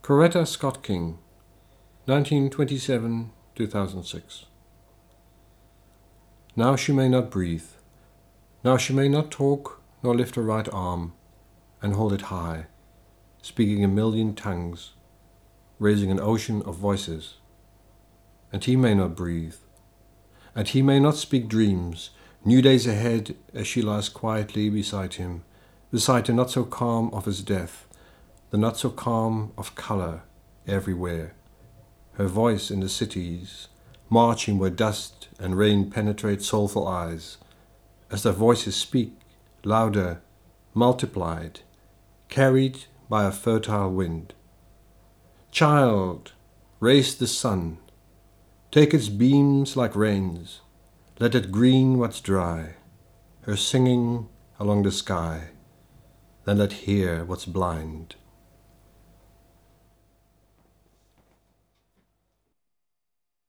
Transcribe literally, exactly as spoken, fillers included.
Coretta Scott King, nineteen twenty-seven to two thousand six. Now she may not breathe. Now she may not talk nor lift her right arm and hold it high, speaking a million tongues, raising an ocean of voices. And he may not breathe. And he may not speak dreams, new days ahead as she lies quietly beside him, beside the not so calm of his death, the not so calm of color everywhere. Her voice in the cities, marching where dust and rain penetrate soulful eyes, as their voices speak, louder, multiplied, carried by a fertile wind. Child, raise the sun, take its beams like rains, let it green what's dry, her singing along the sky, then let hear what's blind.